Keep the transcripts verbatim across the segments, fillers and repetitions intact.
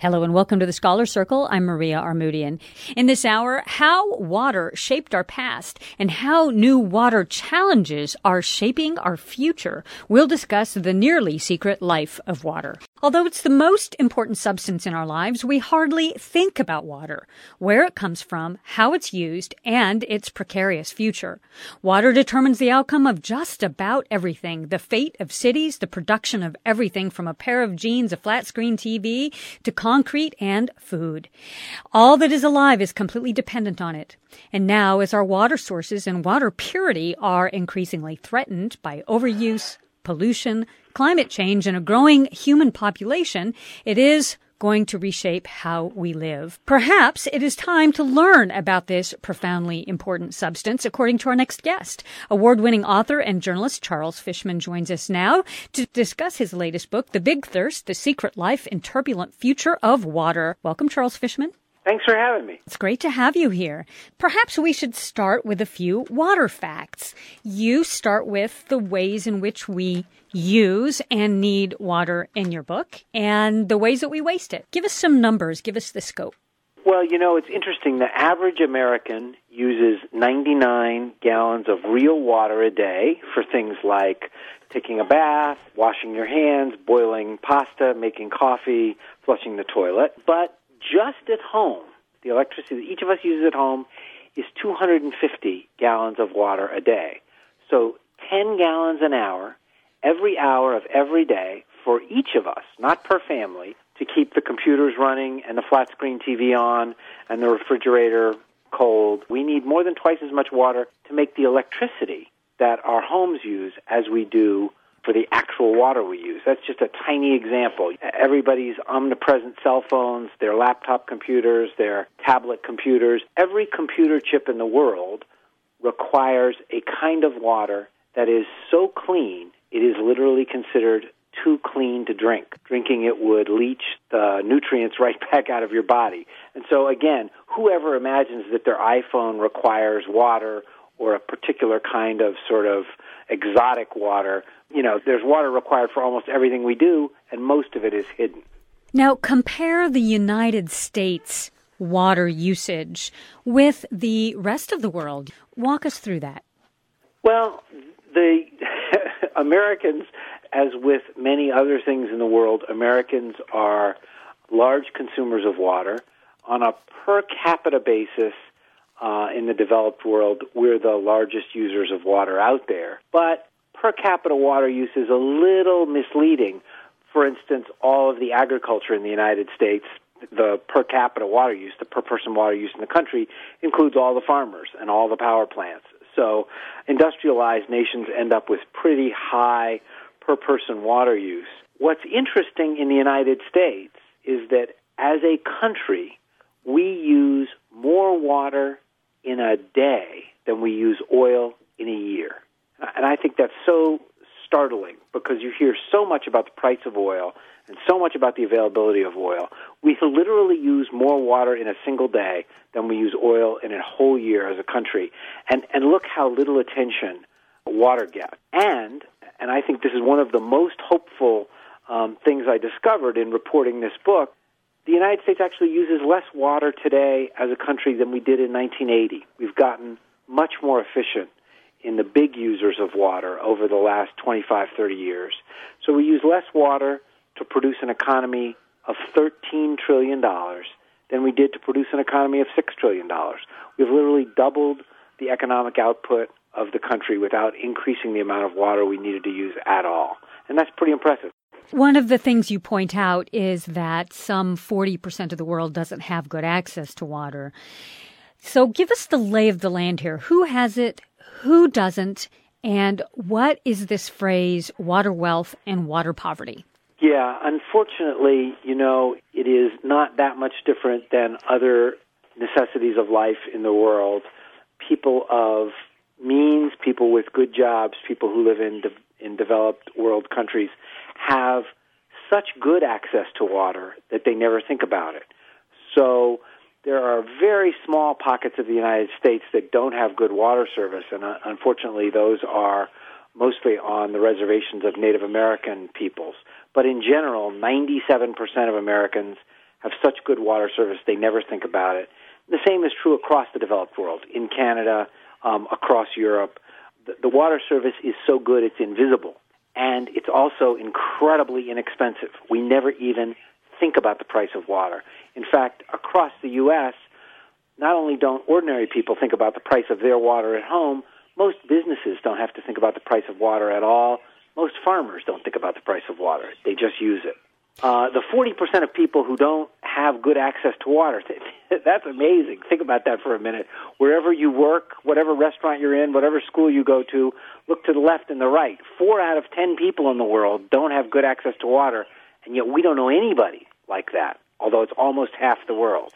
Hello and welcome to the Scholar Circle. I'm Maria Armoudian. In this hour, how water shaped our past and how new water challenges are shaping our future. We'll discuss the nearly secret life of water. Although it's the most important substance in our lives, we hardly think about water, where it comes from, how it's used, and its precarious future. Water determines the outcome of just about everything, the fate of cities, the production of everything from a pair of jeans, a flat-screen T V, to concrete and food. All that is alive is completely dependent on it. And now, as our water sources and water purity are increasingly threatened by overuse, pollution, climate change, and a growing human population, it is going to reshape how we live. Perhaps it is time to learn about this profoundly important substance, according to our next guest. Award-winning author and journalist Charles Fishman joins us now to discuss his latest book, The Big Thirst, The Secret Life and Turbulent Future of Water. Welcome, Charles Fishman. Thanks for having me. It's great to have you here. Perhaps we should start with a few water facts. You start with the ways in which we use and need water in your book and the ways that we waste it. Give us some numbers. Give us the scope. Well, you know, it's interesting. The average American uses ninety-nine gallons of real water a day for things like taking a bath, washing your hands, boiling pasta, making coffee, flushing the toilet. But just at home, the electricity that each of us uses at home is two hundred fifty gallons of water a day. So ten gallons an hour, every hour of every day for each of us, not per family, to keep the computers running and the flat-screen T V on and the refrigerator cold. We need more than twice as much water to make the electricity that our homes use as we do for the actual water we use. That's just a tiny example. Everybody's omnipresent cell phones, their laptop computers, their tablet computers, every computer chip in the world requires a kind of water that is so clean, it is literally considered too clean to drink. Drinking it would leach the nutrients right back out of your body. And so, again, whoever imagines that their iPhone requires water or a particular kind of sort of exotic water, you know, there's water required for almost everything we do, and most of it is hidden. Now, compare the United States water usage with the rest of the world. Walk us through that. Well, the Americans, as with many other things in the world, Americans are large consumers of water. On a per capita basis, uh, in the developed world, we're the largest users of water out there. But per capita water use is a little misleading. For instance, all of the agriculture in the United States, the per capita water use, the per person water use in the country, includes all the farmers and all the power plants. So industrialized nations end up with pretty high per person water use. What's interesting in the United States is that as a country, we use more water in a day than we use oil in a year. And I think that's so startling because you hear so much about the price of oil and so much about the availability of oil. We literally use more water in a single day than we use oil in a whole year as a country. And and look how little attention water gets. And, and I think this is one of the most hopeful um, things I discovered in reporting this book, the United States actually uses less water today as a country than we did in nineteen eighty. We've gotten much more efficient in the big users of water over the last twenty-five, thirty years. So we use less water to produce an economy of thirteen trillion dollars than we did to produce an economy of six trillion dollars. We've literally doubled the economic output of the country without increasing the amount of water we needed to use at all. And that's pretty impressive. One of the things you point out is that some forty percent of the world doesn't have good access to water. So give us the lay of the land here. Who has it? Who doesn't? And what is this phrase, water wealth and water poverty? Yeah, unfortunately, you know, it is not that much different than other necessities of life in the world. People of means, people with good jobs, people who live in de- in developed world countries have such good access to water that they never think about it. So there are very small pockets of the United States that don't have good water service, and uh, unfortunately those are mostly on the reservations of Native American peoples. But in general, ninety-seven percent of Americans have have such good water service they never think about it. The same is true across the developed world, in Canada, um, across Europe. The, the water service is so good it's invisible, and it's also incredibly inexpensive. We never even think about the price of water. In fact, across the U S, not only don't ordinary people think about the price of their water at home, most businesses don't have to think about the price of water at all. Most farmers don't think about the price of water. They just use it. Uh, the forty percent of people who don't have good access to water, that's amazing. Think about that for a minute. Wherever you work, whatever restaurant you're in, whatever school you go to, look to the left and the right. Four out of ten people in the world don't have good access to water, and yet we don't know anybody like that, although it's almost half the world.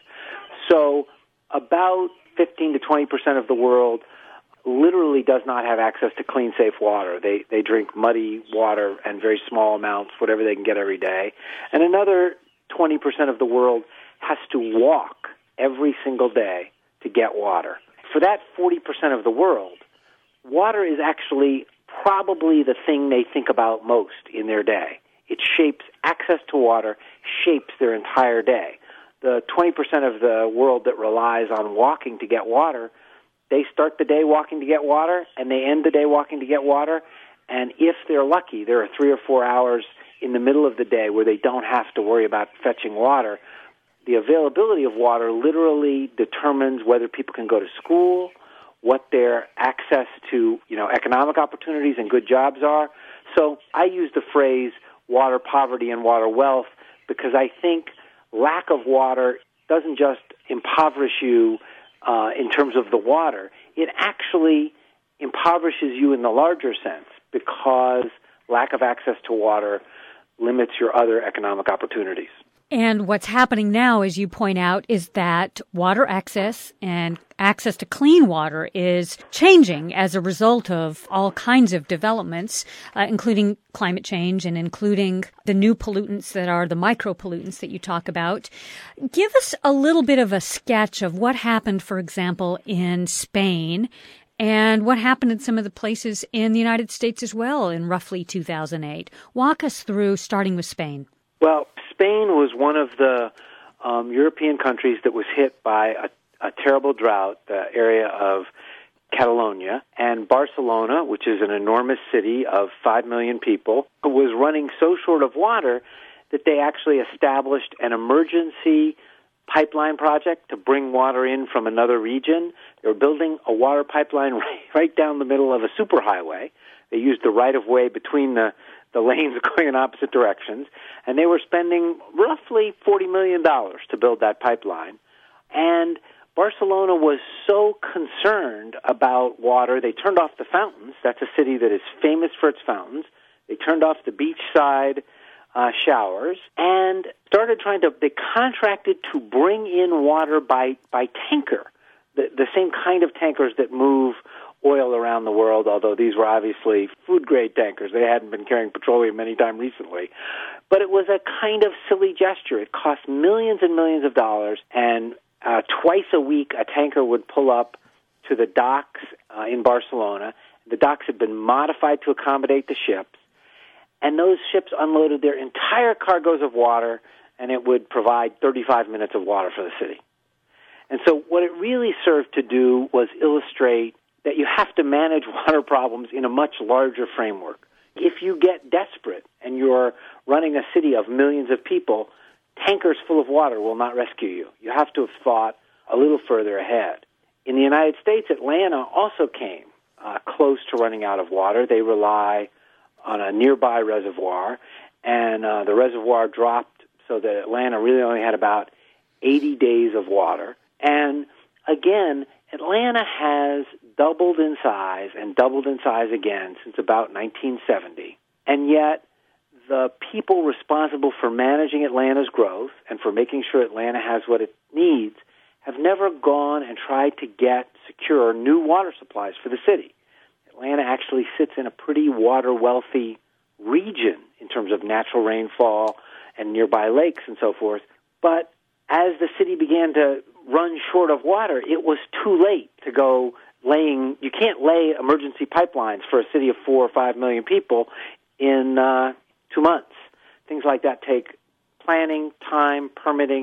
So about fifteen to twenty percent of the world literally does not have access to clean, safe water. They they drink muddy water and very small amounts, whatever they can get every day. And another twenty percent of the world has to walk every single day to get water. For that forty percent of the world, water is actually probably the thing they think about most in their day. It shapes, access to water shapes their entire day. The twenty percent of the world that relies on walking to get water, they start the day walking to get water, and they end the day walking to get water. And if they're lucky, there are three or four hours in the middle of the day where they don't have to worry about fetching water. The availability of water literally determines whether people can go to school, what their access to, you know, economic opportunities and good jobs are. So I use the phrase water poverty and water wealth because I think lack of water doesn't just impoverish you uh, in terms of the water. It actually impoverishes you in the larger sense because lack of access to water limits your other economic opportunities. And what's happening now, as you point out, is that water access and access to clean water is changing as a result of all kinds of developments, uh, including climate change and including the new pollutants that are the micropollutants that you talk about. Give us a little bit of a sketch of what happened, for example, in Spain and what happened in some of the places in the United States as well in roughly two thousand eight. Walk us through, starting with Spain. Well, Spain was one of the um, European countries that was hit by a, a terrible drought, the area of Catalonia, and Barcelona, which is an enormous city of five million people, was running so short of water that they actually established an emergency pipeline project to bring water in from another region. They were building a water pipeline right, right down the middle of a superhighway. They used the right-of-way between the the lanes going in opposite directions, and they were spending roughly forty million dollars to build that pipeline. And Barcelona was so concerned about water, they turned off the fountains. That's a city that is famous for its fountains. They turned off the beachside uh, showers and started trying to, they contracted to bring in water by, by tanker, the, the same kind of tankers that move oil around the world, although these were obviously food-grade tankers. They hadn't been carrying petroleum any time recently. But it was a kind of silly gesture. It cost millions and millions of dollars, and uh, twice a week a tanker would pull up to the docks uh, in Barcelona. The docks had been modified to accommodate the ships, and those ships unloaded their entire cargoes of water, and it would provide thirty-five minutes of water for the city. And so what it really served to do was illustrate that you have to manage water problems in a much larger framework. If you get desperate and you're running a city of millions of people, tankers full of water will not rescue you. You have to have thought a little further ahead. In the United States, Atlanta also came uh, close to running out of water. They rely on a nearby reservoir, and uh, the reservoir dropped so that Atlanta really only had about eighty days of water. And again, Atlanta has doubled in size and doubled in size again since about nineteen seventy. And yet, the people responsible for managing Atlanta's growth and for making sure Atlanta has what it needs have never gone and tried to get secure new water supplies for the city. Atlanta actually sits in a pretty water-wealthy region in terms of natural rainfall and nearby lakes and so forth. But as the city began to run short of water, it was too late to go laying. You can't lay emergency pipelines for a city of four or five million people in uh, two months. Things like that take planning, time, permitting,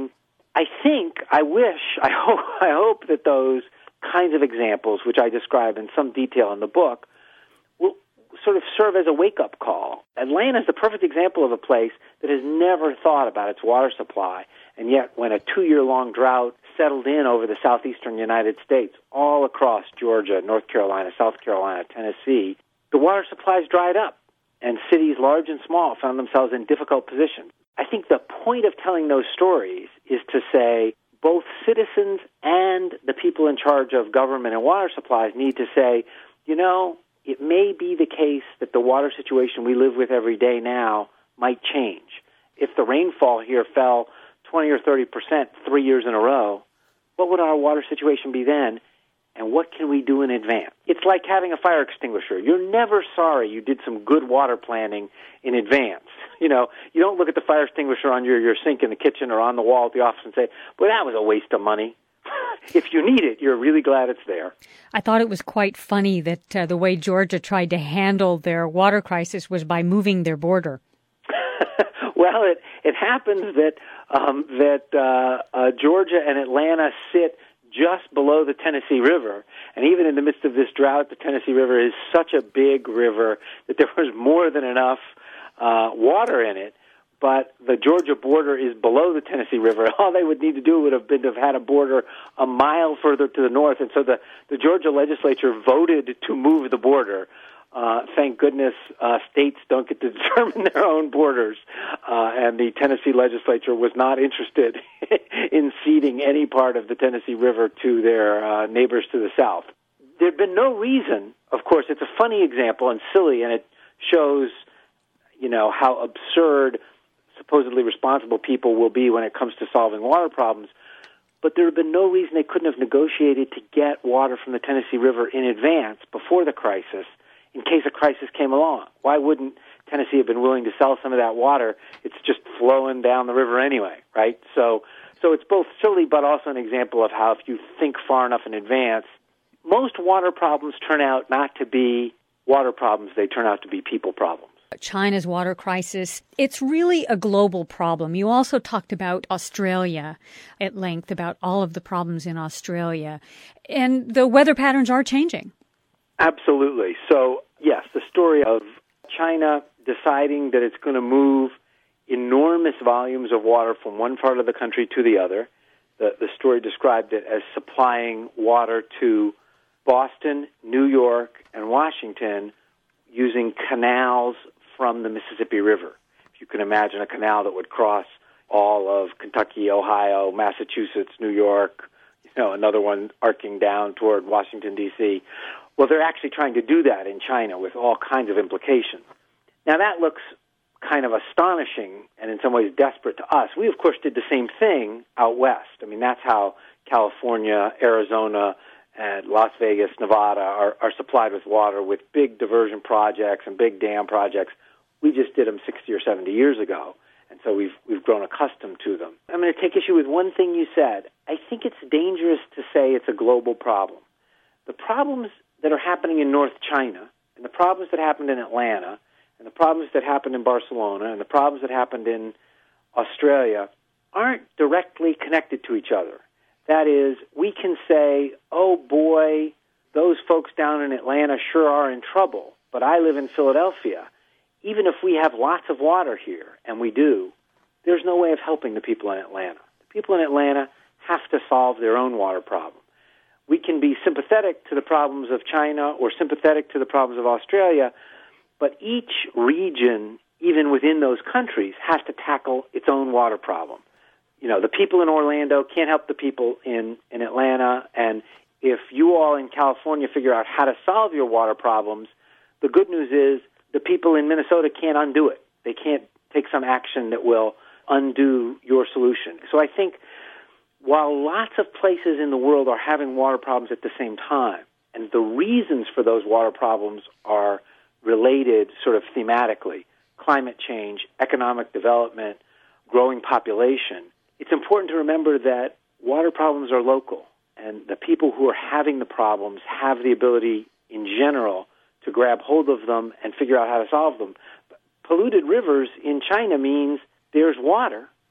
I think, I wish, I hope, I hope that those kinds of examples, which I describe in some detail in the book, will sort of serve as a wake-up call. Atlanta is the perfect example of a place that has never thought about its water supply, and yet when a two-year-long drought settled in over the southeastern United States, all across Georgia, North Carolina, South Carolina, Tennessee, the water supplies dried up, and cities large and small found themselves in difficult positions. I think the point of telling those stories is to say both citizens and the people in charge of government and water supplies need to say, you know, it may be the case that the water situation we live with every day now might change. If the rainfall here fell twenty or thirty percent three years in a row, what would our water situation be then? And what can we do in advance? It's like having a fire extinguisher. You're never sorry you did some good water planning in advance. You know, you don't look at the fire extinguisher on your, your sink in the kitchen or on the wall at the office and say, boy, that was a waste of money. If you need it, you're really glad it's there. I thought it was quite funny that uh, the way Georgia tried to handle their water crisis was by moving their border. Well, it, it happens that, um, that uh, uh, Georgia and Atlanta sit just below the Tennessee River. And even in the midst of this drought, the Tennessee River is such a big river that there was more than enough uh, water in it. But the Georgia border is below the Tennessee River. All they would need to do would have been to have had a border a mile further to the north. And so the, the Georgia legislature voted to move the border. Uh, thank goodness uh, states don't get to determine their own borders. Uh, and the Tennessee legislature was not interested in ceding any part of the Tennessee River to their uh, neighbors to the south. There'd been no reason, of course, it's a funny example and silly, and it shows, you know, how absurd supposedly responsible people will be when it comes to solving water problems. But there had been no reason they couldn't have negotiated to get water from the Tennessee River in advance before the crisis in case a crisis came along. Why wouldn't Tennessee have been willing to sell some of that water? It's just flowing down the river anyway, right? So, so it's both silly but also an example of how if you think far enough in advance, most water problems turn out not to be water problems, they turn out to be people problems. China's water crisis, it's really a global problem. You also talked about Australia at length, about all of the problems in Australia. And the weather patterns are changing. Absolutely. So, yes, the story of China deciding that it's going to move enormous volumes of water from one part of the country to the other. The, the story described it as supplying water to Boston, New York, and Washington using canals from the Mississippi River. If you can imagine a canal that would cross all of Kentucky, Ohio, Massachusetts, New York, you know, another one arcing down toward Washington, D C Well, they're actually trying to do that in China with all kinds of implications. Now, that looks kind of astonishing and in some ways desperate to us. We, of course, did the same thing out west. I mean, that's how California, Arizona, and Las Vegas, Nevada are, are supplied with water with big diversion projects and big dam projects. We just did them sixty or seventy years ago, and so we've we've grown accustomed to them. I'm going to take issue with one thing you said. I think it's dangerous to say it's a global problem. The problems that are happening in North China, and the problems that happened in Atlanta, and the problems that happened in Barcelona, and the problems that happened in Australia aren't directly connected to each other. That is, we can say, oh boy, those folks down in Atlanta sure are in trouble, but I live in Philadelphia. Even if we have lots of water here, and we do, there's no way of helping the people in Atlanta. The people in Atlanta have to solve their own water problem. We can be sympathetic to the problems of China or sympathetic to the problems of Australia, but each region, even within those countries, has to tackle its own water problem. You know, the people in Orlando can't help the people in, in Atlanta, and if you all in California figure out how to solve your water problems, the good news is the people in Minnesota can't undo it. They can't take some action that will undo your solution. So I think while lots of places in the world are having water problems at the same time, and the reasons for those water problems are related sort of thematically, climate change, economic development, growing population, it's important to remember that water problems are local, and the people who are having the problems have the ability in general to grab hold of them and figure out how to solve them. Polluted rivers in China means there's water,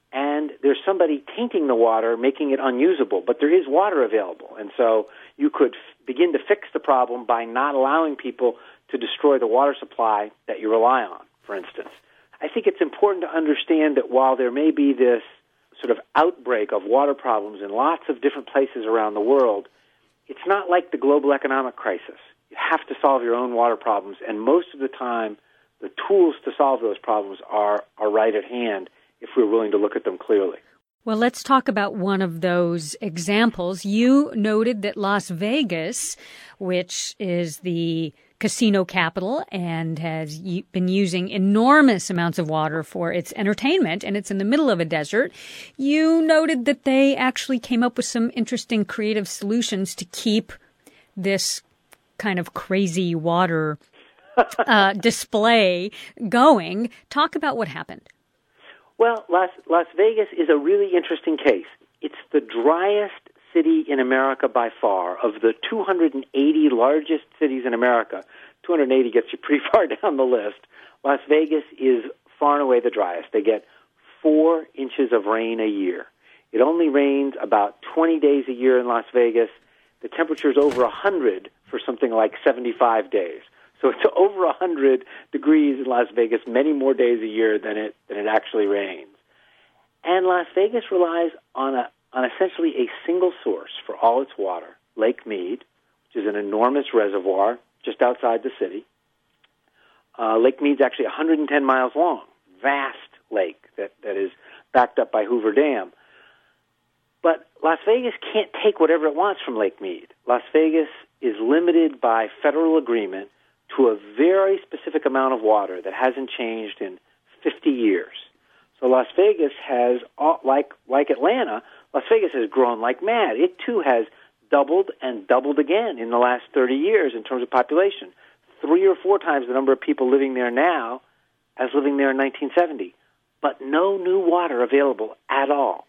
and there's somebody tainting the water, making it unusable, but there is water available. And so you could f- begin to fix the problem by not allowing people to destroy the water supply that you rely on, for instance. I think it's important to understand that while there may be this sort of outbreak of water problems in lots of different places around the world, it's not like the global economic crisis. You have to solve your own water problems, and most of the time, the tools to solve those problems are, are right at hand if we're willing to look at them clearly. Well, let's talk about one of those examples. You noted that Las Vegas, which is the casino capital and has been using enormous amounts of water for its entertainment, and it's in the middle of a desert, you noted that they actually came up with some interesting creative solutions to keep this kind of crazy water uh, display going. Talk about what happened. Well, Las, Las Vegas is a really interesting case. It's the driest city in America by far. Of the two hundred eighty largest cities in America, two hundred eighty gets you pretty far down the list. Las Vegas is far and away the driest. They get four inches of rain a year. It only rains about twenty days a year in Las Vegas. The temperature is over one hundred for something like seventy-five days. So it's over one hundred degrees in Las Vegas many more days a year than it than it actually rains. And Las Vegas relies on a on essentially a single source for all its water, Lake Mead, which is an enormous reservoir just outside the city. Uh, Lake Mead's actually one hundred ten miles long, vast lake that, that is backed up by Hoover Dam. But Las Vegas can't take whatever it wants from Lake Mead. Las Vegas is limited by federal agreement to a very specific amount of water that hasn't changed in fifty years. So Las Vegas has, like like Atlanta, Las Vegas has grown like mad. It, too, has doubled and doubled again in the last thirty years in terms of population. Three or four times the number of people living there now as living there in nineteen seventy. But no new water available at all.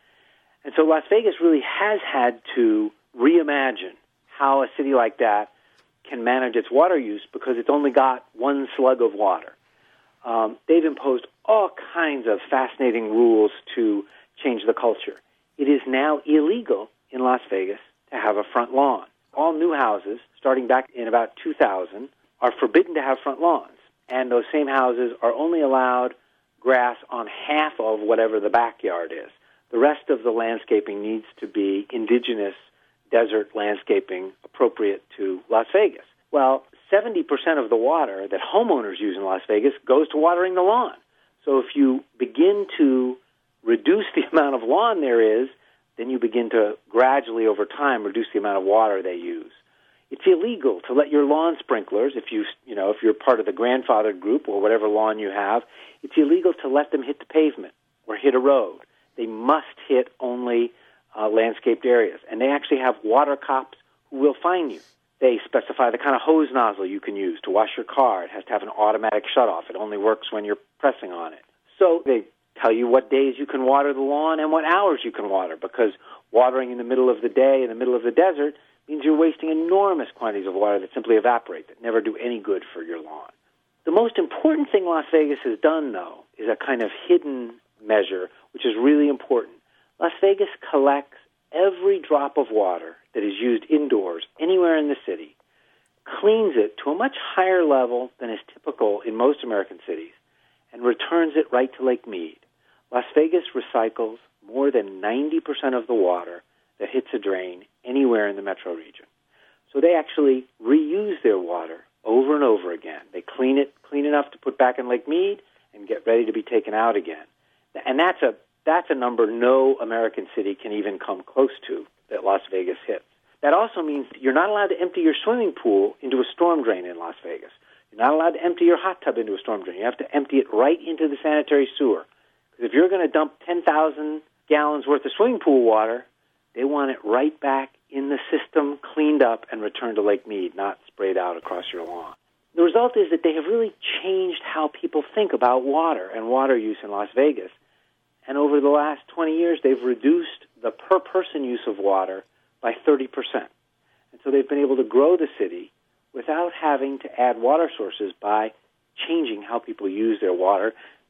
And so Las Vegas really has had to reimagine how a city like that can manage its water use because it's only got one slug of water. Um, they've imposed all kinds of fascinating rules to change the culture. It is now illegal in Las Vegas to have a front lawn. All new houses, starting back in about two thousand, are forbidden to have front lawns. And those same houses are only allowed grass on half of whatever the backyard is. The rest of the landscaping needs to be indigenous desert landscaping appropriate to Las Vegas. Well, seventy percent of the water that homeowners use in Las Vegas goes to watering the lawn. So if you begin to reduce the amount of lawn there is, then you begin to gradually over time reduce the amount of water they use. It's illegal to let your lawn sprinklers, if you you know if you're part of the grandfathered group or whatever lawn you have, it's illegal to let them hit the pavement or hit a road. They must hit only uh, landscaped areas, and they actually have water cops who will fine you. They specify the kind of hose nozzle you can use to wash your car. It has to have an automatic shutoff. It only works when you're pressing on it. So they tell you what days you can water the lawn and what hours you can water, because watering in the middle of the day in the middle of the desert means you're wasting enormous quantities of water that simply evaporate, that never do any good for your lawn. The most important thing Las Vegas has done, though, is a kind of hidden measure, which is really important. Las Vegas collects every drop of water that is used indoors, anywhere in the city, cleans it to a much higher level than is typical in most American cities, and returns it right to Lake Mead. Las Vegas recycles more than ninety percent of the water that hits a drain anywhere in the metro region. So they actually reuse their water over and over again. They clean it clean enough to put back in Lake Mead and get ready to be taken out again. And that's a that's a number no American city can even come close to that Las Vegas hits. That also means that you're not allowed to empty your swimming pool into a storm drain in Las Vegas. You're not allowed to empty your hot tub into a storm drain. You have to empty it right into the sanitary sewer. Because if you're going to dump ten thousand gallons worth of swimming pool water, they want it right back in the system, cleaned up, and returned to Lake Mead, not sprayed out across your lawn. The result is that they have really changed how people think about water and water use in Las Vegas. And over the last twenty years, they've reduced the per-person use of water by thirty percent. And so they've been able to grow the city without having to add water sources by changing how people use their water.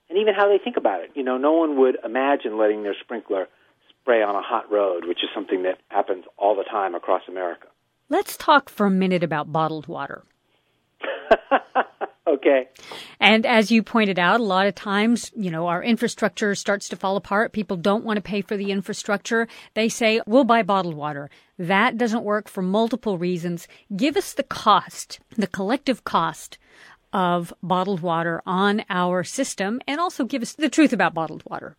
and even how they think about it. You know, no one would imagine letting their sprinkler spray on a hot road, which is something that happens all the time across America. Let's talk for a minute about bottled water. Okay. And as you pointed out, a lot of times, you know, our infrastructure starts to fall apart. People don't want to pay for the infrastructure. They say, we'll buy bottled water. That doesn't work for multiple reasons. Give us the cost, the collective cost of bottled water on our system, and also give us the truth about bottled water.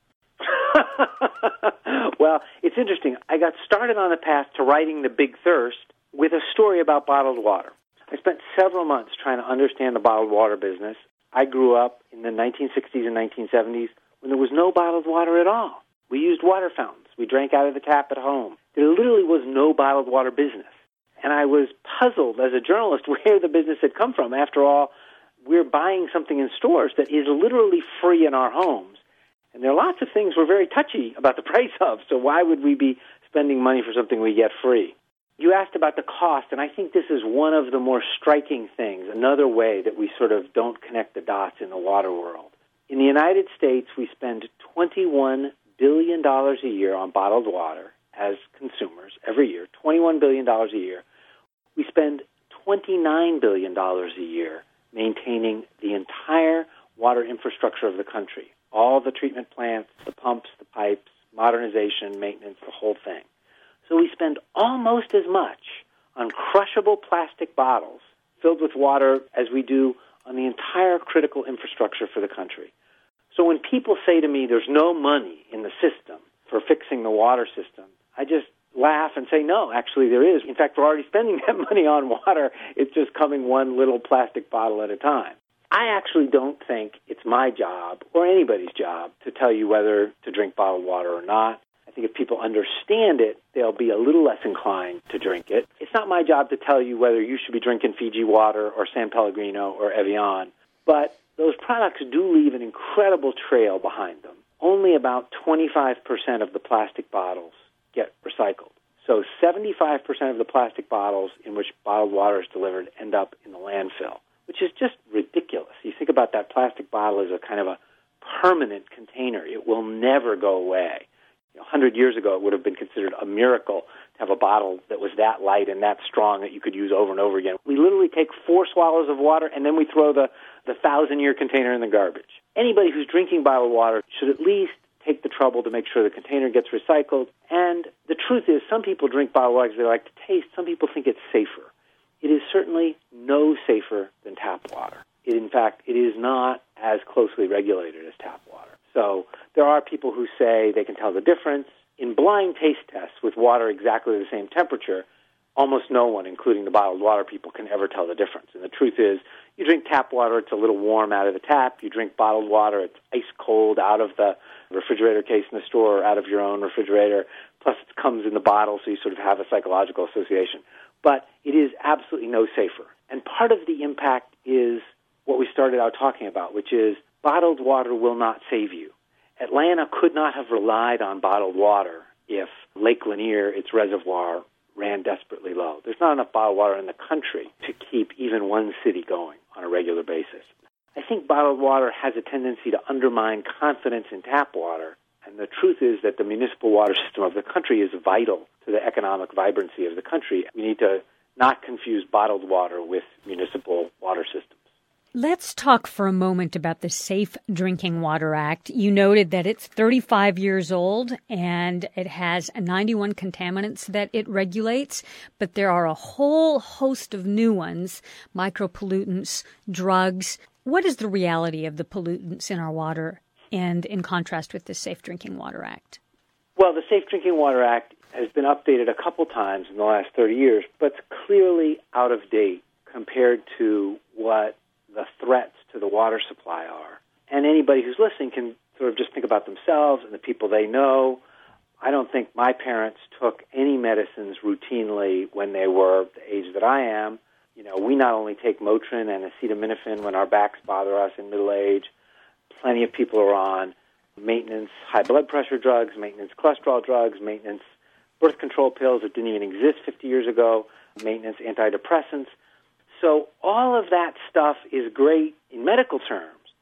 Well, it's interesting. I got started on the path to writing The Big Thirst with a story about bottled water. I spent several months trying to understand the bottled water business. I grew up in the nineteen sixties and nineteen seventies when there was no bottled water at all. We used water fountains. We drank out of the tap at home. There literally was no bottled water business. And I was puzzled as a journalist where the business had come from. After all, we're buying something in stores that is literally free in our homes. And there are lots of things we're very touchy about the price of, so why would we be spending money for something we get free? You asked about the cost, and I think this is one of the more striking things, another way that we sort of don't connect the dots in the water world. In the United States, we spend twenty-one billion dollars a year on bottled water as consumers every year, twenty-one billion dollars a year. We spend twenty-nine billion dollars a year maintaining the entire water infrastructure of the country, all the treatment plants, the pumps, the pipes, modernization, maintenance, the whole thing. So we spend almost as much on crushable plastic bottles filled with water as we do on the entire critical infrastructure for the country. So when people say to me there's no money in the system for fixing the water system, I just laugh and say, no, actually there is. In fact, we're already spending that money on water. It's just coming one little plastic bottle at a time. I actually don't think it's my job or anybody's job to tell you whether to drink bottled water or not. I think if people understand it, they'll be a little less inclined to drink it. It's not my job to tell you whether you should be drinking Fiji water or San Pellegrino or Evian, but those products do leave an incredible trail behind them. Only about twenty-five percent of the plastic bottles get recycled. So seventy-five percent of the plastic bottles in which bottled water is delivered end up in the landfill, which is just ridiculous. You think about that plastic bottle as a kind of a permanent container. It will never go away. You know, one hundred years ago, it would have been considered a miracle to have a bottle that was that light and that strong that you could use over and over again. We literally take four swallows of water, and then we throw the, the thousand-year container in the garbage. Anybody who's drinking bottled water should at least take the trouble to make sure the container gets recycled. And the truth is, some people drink bottled water because they like to taste. Some people think it's safer. It is certainly no safer than tap water. It, in fact, it is not as closely regulated as tap water. So there are people who say they can tell the difference. In blind taste tests with water exactly the same temperature, almost no one, including the bottled water people, can ever tell the difference. And the truth is, you drink tap water, it's a little warm out of the tap. You drink bottled water, it's ice cold out of the refrigerator case in the store or out of your own refrigerator. Plus, it comes in the bottle, so you sort of have a psychological association. But it is absolutely no safer. And part of the impact is what we started out talking about, which is bottled water will not save you. Atlanta could not have relied on bottled water if Lake Lanier, its reservoir, ran desperately low. There's not enough bottled water in the country to keep even one city going on a regular basis. I think bottled water has a tendency to undermine confidence in tap water, and the truth is that the municipal water system of the country is vital to the economic vibrancy of the country. We need to not confuse bottled water with municipal water systems. Let's talk for a moment about the Safe Drinking Water Act. You noted that it's thirty-five years old and it has ninety-one contaminants that it regulates, but there are a whole host of new ones, micropollutants, drugs. What is the reality of the pollutants in our water and in contrast with the Safe Drinking Water Act? Well, the Safe Drinking Water Act has been updated a couple times in the last thirty years, but it's clearly out of date compared to what the threats to the water supply are. And anybody who's listening can sort of just think about themselves and the people they know. I don't think my parents took any medicines routinely when they were the age that I am. You know, we not only take Motrin and acetaminophen when our backs bother us in middle age. Plenty of people are on maintenance high blood pressure drugs, maintenance cholesterol drugs, maintenance birth control pills that didn't even exist fifty years ago, maintenance antidepressants. So all of that stuff is great in medical terms,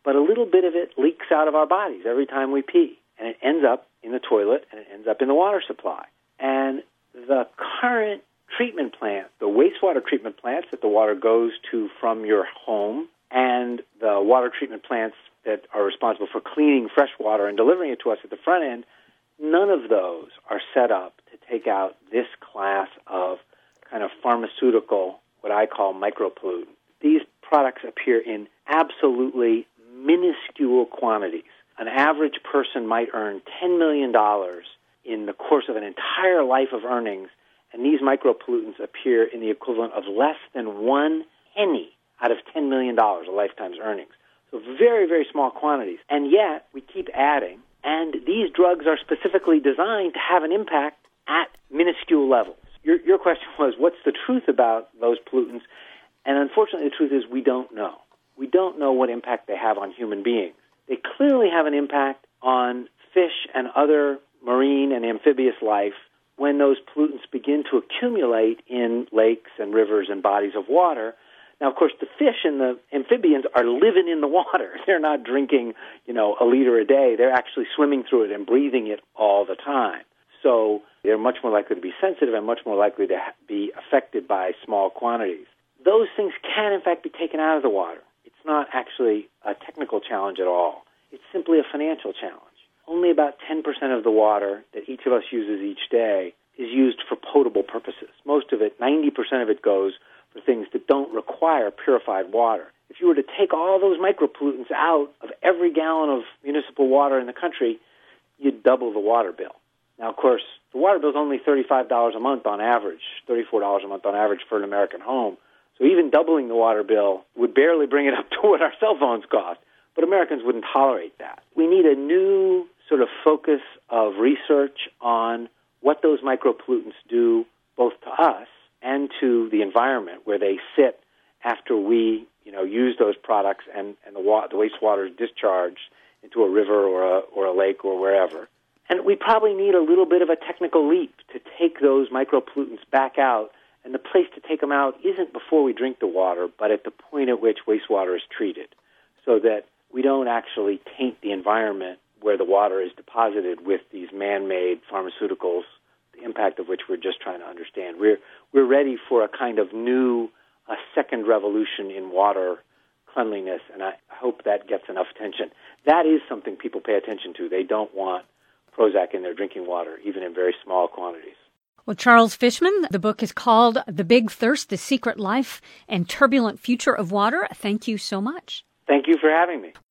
but a little bit of it leaks out of our bodies every time we pee, and it ends up in the toilet, and it ends up in the water supply. And the current treatment plant, the wastewater treatment plants that the water goes to from your home, and the water treatment plants that are responsible for cleaning fresh water and delivering it to us at the front end, none of those are set up to take out this class of kind of pharmaceutical, what I call micropollutant. These products appear in absolutely minuscule quantities. An average person might earn ten million dollars in the course of an entire life of earnings, and these micropollutants appear in the equivalent of less than one penny out of ten million dollars, a lifetime's earnings. So very, very small quantities. And yet, we keep adding, and these drugs are specifically designed to have an impact at minuscule levels. Your, your question was, what's the truth about those pollutants? And unfortunately, the truth is we don't know. We don't know what impact they have on human beings. They clearly have an impact on fish and other marine and amphibious life when those pollutants begin to accumulate in lakes and rivers and bodies of water. Now, of course, the fish and the amphibians are living in the water. They're not drinking, you know, a liter a day. They're actually swimming through it and breathing it all the time. So they're much more likely to be sensitive and much more likely to be affected by small quantities. Those things can, in fact, be taken out of the water. It's not actually a technical challenge at all. It's simply a financial challenge. Only about ten percent of the water that each of us uses each day is used for potable purposes. Most of it, ninety percent of it, goes for things that don't require purified water. If you were to take all those micropollutants out of every gallon of municipal water in the country, you'd double the water bill. Now, of course, the water bill is only thirty-five dollars a month on average, thirty-four dollars a month on average for an American home. So even doubling the water bill would barely bring it up to what our cell phones cost. But Americans wouldn't tolerate that. We need a new sort of focus of research on what those micropollutants do both to us and to the environment where they sit after we, you know, use those products and, and the, wa- the wastewater is discharged into a river or a, or a lake or wherever. And we probably need a little bit of a technical leap to take those micropollutants back out. And the place to take them out isn't before we drink the water, but at the point at which wastewater is treated, so that we don't actually taint the environment where the water is deposited with these man-made pharmaceuticals, the impact of which we're just trying to understand. We're we're ready for a kind of new, a second revolution in water cleanliness, and I hope that gets enough attention. That is something people pay attention to. They don't want Prozac in their drinking water, even in very small quantities. Well, Charles Fishman, the book is called The Big Thirst, The Secret Life and Turbulent Future of Water. Thank you so much. Thank you for having me.